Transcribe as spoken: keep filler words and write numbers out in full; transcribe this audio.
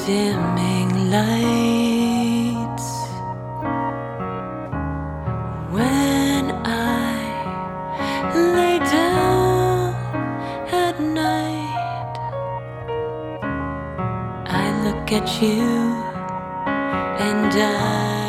dimming lights. When I lay down at night, I look at you and I